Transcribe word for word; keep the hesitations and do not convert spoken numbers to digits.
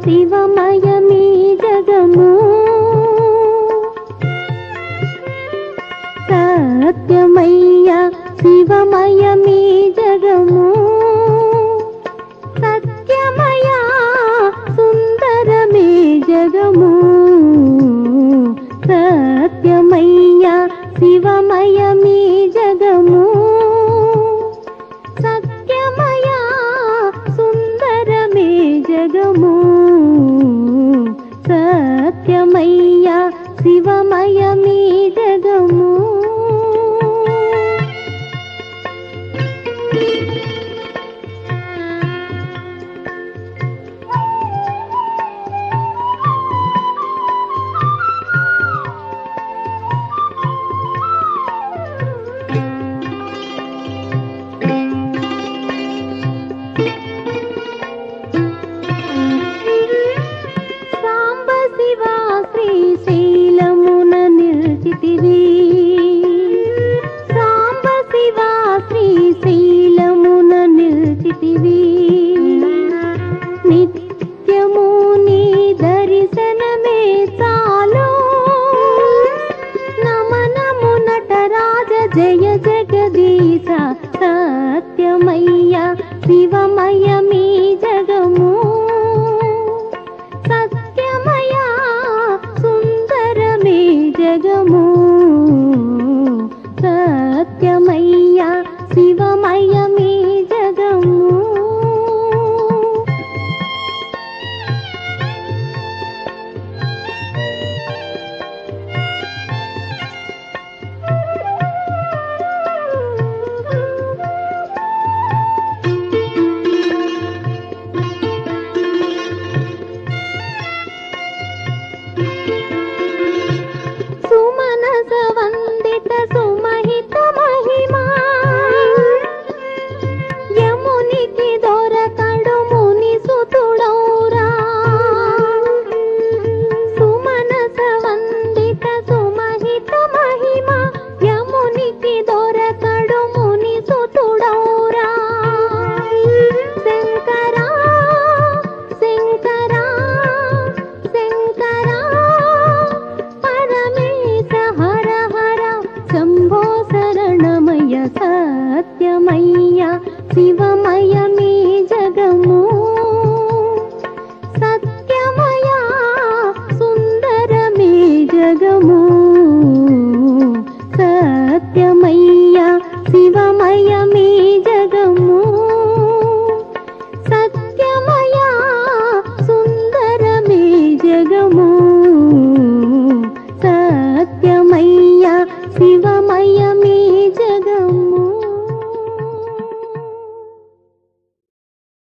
శివమయమీ జగము సత్యమయ్యా శివమయమీ జగము సత్యమయా సుందరమే జగము సత్యమయ్యా శివమయమీ జగము సత్యమయా సుందరమే జగము సత్యమయ్యా శివమయమీ జగము సాంబ శివ శ్రీశైలమున నిల్చితివి సాంబ శివ శ్రీశైలమున నిల్చితివి నిత్యము నీ దర్శనమే చాలు నమనము నటరాజ జయ జగదీశ సత్యమయ్యా శివమయమీ జగము సత్యమయా సుందరమే జగము సత్యమయ్యా శివమయమీ జగము సుమనస వందిత సుమహిత మహిమా యమునికి దొరకడు ముని సుతుడౌరా సుమనస వందిత సుమహిత మహిమా యమునికి దొరకడు ముని సుతుడౌరా శంకరా శంకరా శంకరా పరమేశ హర హర శంభో శరణమయ సత్యమయ్యా శివమయమీ జగము సత్యమయా సుందరమే జగము సత్యమయ్యా శివమయమీ